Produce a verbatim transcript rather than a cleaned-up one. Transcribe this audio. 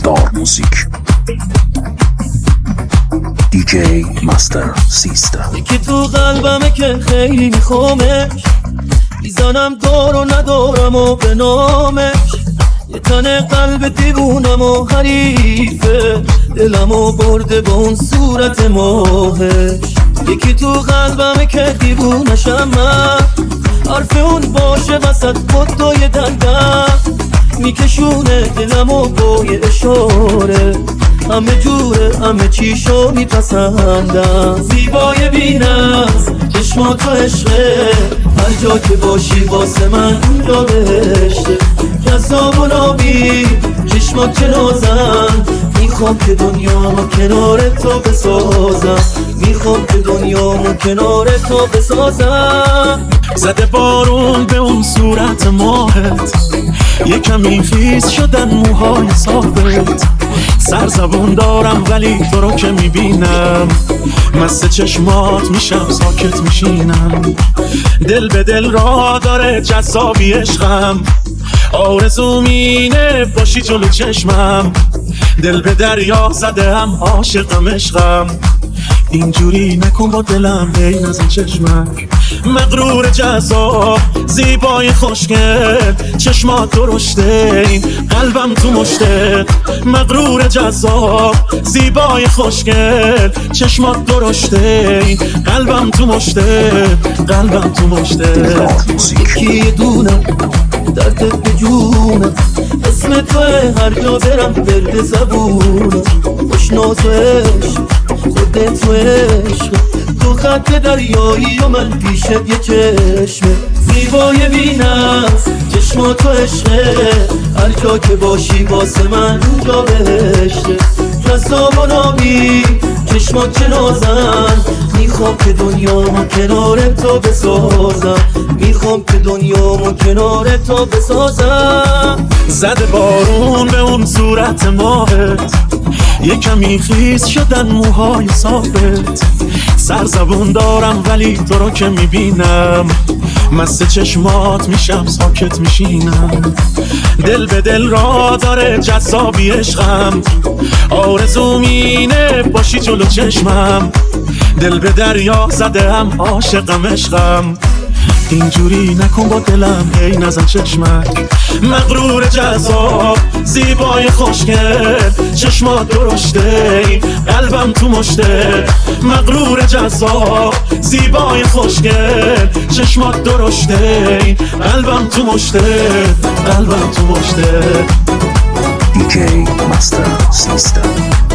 گفتار موزیک دی جی مستر سیستم. یکی تو قلبمه که خیلی میخوامش، میزنم دار و ندارم و به نامش. یه تن قلب دیوونم و حریفه، دلم و برده با اون صورت ماهش. یکی تو قلبمه که دیوونشم من، حرف اون باشه وسط خودای دندم، میکشونه دلم و با یه اشاره. همه جوره همه چیشو میپسندم، زیبای بینست چشماتو عشقه، هر جا که باشی واسه من اونجا بهشته. جذاب و نابی چشمات که نازن، میخوام که دنیامو کنار تو بسازم، میخوام که دنیامو کنار تو بسازم. زده بارون به اون صورت ماهت، یه کمی خیس شدن موهای صافت. سرزبون دارم ولی تو رو که میبینم، مست چشمات میشم ساکت میشینم. دل به دل را داره جذابی عشقم، آرزوم اینه باشی جلو چشمم. دل به دریا زده هم عاشقم عشقم، اینجوری نکن با دلم ای نزن چشمک. مغرور جذاب زیبای خوشگل، چشمات درشته این قلبم تو مشته. مغرور جذاب زیبای خوشگل، چشمات درشته این قلبم تو مشته، قلبم تو مشته. یکی دونم دردت به جونم، اسم توه هر جا برم برد زبونم. خوشناز و عشق خودت تو عشق، تو خط دریایی و من پیشت یه چشمه. زیبای بینست چشماتو عشقه، هر جا که باشی واسه من اونجا بهشته. جذاب و نابی چشمات چه نازن، میخوام که دنیامو کنار تو بسازم، میخوام که دنیامو کنار تو بسازم. زده بارون به اون صورت ماهت، یه کمی خیس شدن موهای صافت. سرزبون دارم ولی تو رو که میبینم، مست چشمات میشم ساکت میشینم. دل به دل را داره جذابی عشقم، آرزوم اینه باشی جلو چشمم. دل به دریا زده هم عاشقم عشقم، اینجوری نکن با دلم ای نزن چشمک. مغرور جذاب زیبای خوشگل، چشمات درشته این قلبم تو مشته. مغرور جذاب زیبای خوشگل، چشمات درشته این قلبم تو مشته، قلبم تو مشته. دی جی مستر سیستم.